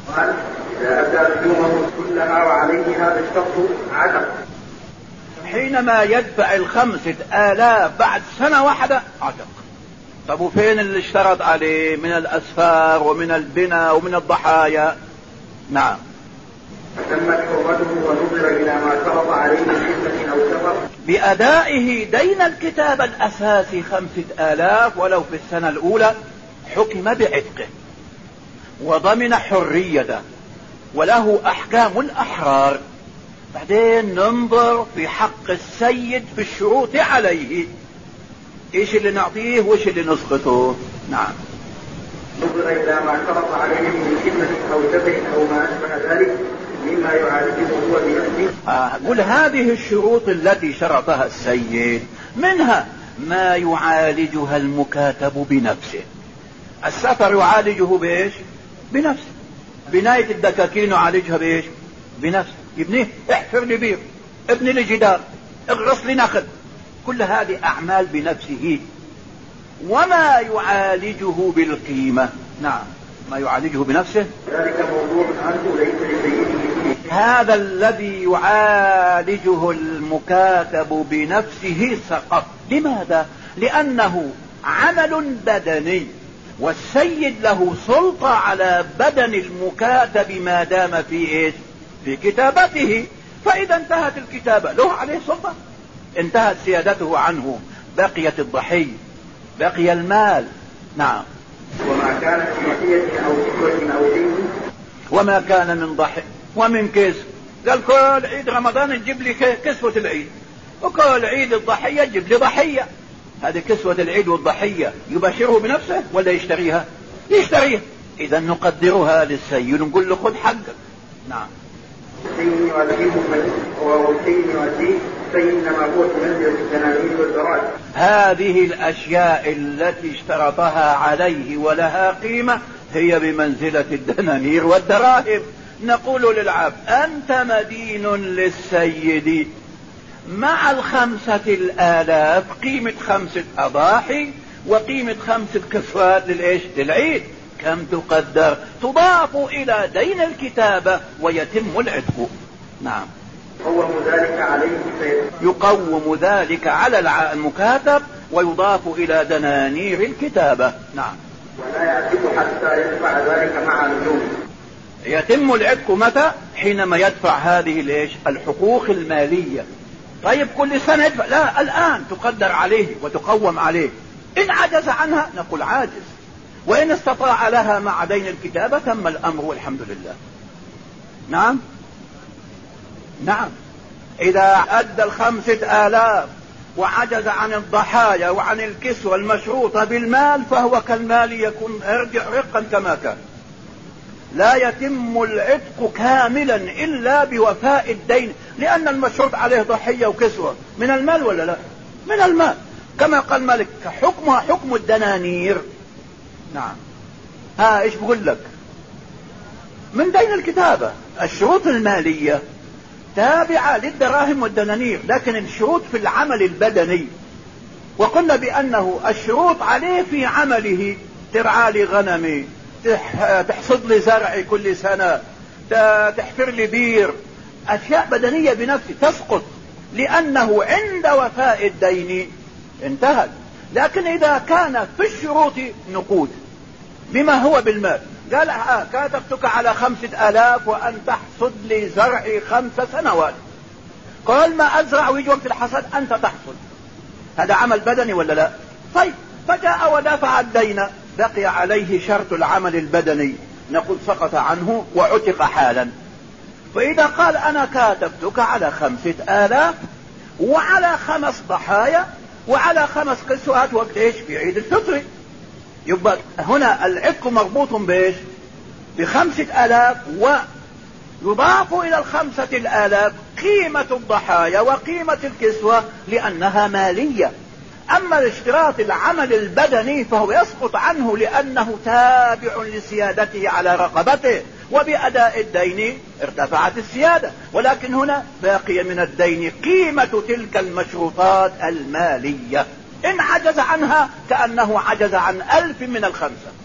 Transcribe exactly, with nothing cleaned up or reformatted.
قال إذا أدى نجومه كلها وعليه هذا الشرط عتق. حينما يدفع الخمسة آلاف بعد سنة واحدة عتق. طب وفين اللي اشترط عليه من الأسفار ومن البناء ومن الضحايا؟ نعم. فتمت حرمته ونظر إلى ما شرط عليه من خدمة أو سفر بأدائه دين الكتاب الأساسي خمسة آلاف ولو في السنة الأولى، حكم بعتقه وضمن حريته وله أحكام الأحرار. بعدين ننظر في حق السيد في الشروط عليه، ايش اللي نعطيه وايش اللي نسقطه. نعم. نظر إلى ما شرط عليه من خدمة أو سفر أو ما أشبه ذلك مما يعالجه هو بنفسه. آه قل هذه الشروط التي شرطها السيد منها ما يعالجها المكاتب بنفسه. السفر يعالجه بايش؟ بنفسه. بناية الدكاكين يعالجها بايش؟ بنفسه. يبنيه، احفر لي بير، ابني لي جدار، اغرس لي نخل، كل هذه اعمال بنفسه. وما يعالجه بالقيمة، نعم، ما يعالجه بنفسه ذلك موضوع عنه ليس لسيده. هذا الذي يعالجه المكاتب بنفسه سقط. لماذا؟ لأنه عمل بدني، والسيد له سلطة على بدن المكاتب ما دام في إيش؟ في كتابته. فإذا انتهت الكتابة له عليه سلطة، انتهت سيادته عنه، بقيت الضحية، بقي المال. نعم. وما كان في ضحية أو كسوة أو دين وما كان من ضحي ومن كسوة. قال كل عيد رمضان نجيب لي كسوة العيد، وكل عيد الضحية تجيب لي ضحية. هذه كسوة العيد والضحية يباشره بنفسه ولا يشتريها؟ يشتريها. إذا نقدرها للسيد ونقول له خذ حقك. نعم. الدين والدين هو الدين والدين فإنما هو منزل الدنانير والدراهم. هذه الأشياء التي اشترطها عليه ولها قيمة هي بمنزلة الدنانير والدراهم. نقول للعبد أنت مدين للسيد مع الخمسة الآلاف، قيمة خمسة أضاحي وقيمة خمسة كسوات للإيش؟ للعيد. كم تقدر؟ تضاف إلى دين الكتابة ويتم العتق. نعم. يقوم ذلك عليه يقوم ذلك على المكاتب ويضاف إلى دنانير الكتابة. نعم. ولا يعتق حتى يدفع ذلك مع نجومه. يتم العتق متى؟ حينما يدفع هذه الإيش؟ الحقوق المالية. طيب كل سنة يدفع؟ لا، الآن تقدر عليه وتقوم عليه. إن عجز عنها نقول عاجز، وإن استطاع لها مع دين الكتابة تم الأمر والحمد لله. نعم. نعم. إذا أدى الخمسة آلاف وعجز عن الضحايا وعن الكسوة المشروطة بالمال فهو كالمال يكون ارجع رقا كما كان. لا يتم العتق كاملا إلا بوفاء الدين، لأن المشروط عليه ضحية وكسوة من المال ولا لا؟ من المال، كما قال مالك حكمها حكم الدنانير. نعم. ها ايش بقول لك؟ من دين الكتابة. الشروط المالية تابعة للدراهم والدنانير، لكن الشروط في العمل البدني، وقلنا بأنه الشروط عليه في عمله ترعى لي غنمي، تحصد لي زرعي كل سنة، تحفر لي بير، أشياء بدنية بنفسه تسقط لأنه عند وفاء الدين انتهت. لكن إذا كان في الشروط نقود بما هو بالمال، قال آه كاتبتك على خمسة آلاف وأن تحصد لي زرعي خمس سنوات، قال ما أزرع ويجي وقت الحصاد أنت تحصد، هذا عمل بدني ولا لا؟ طيب فجاء ودفع الدين، بقي عليه شرط العمل البدني، نقول سقط عنه وعتق حالا. فإذا قال أنا كاتبتك على خمسة آلاف وعلى خمس ضحايا وعلى خمس كسوات وقت ايش؟ في عيد الفطر، يبقى هنا العتق مربوط بايش؟ بخمسة آلاف، ويضاف إلى الخمسة الآلاف قيمة الضحايا وقيمة الكسوة لأنها مالية. أما الاشتراط العمل البدني فهو يسقط عنه لأنه تابع لسيادته على رقبته، وبأداء الدين ارتفعت السيادة، ولكن هنا باقي من الدين قيمة تلك المشروطات المالية. إن عجز عنها كأنه عجز عن ألف من الخمسة.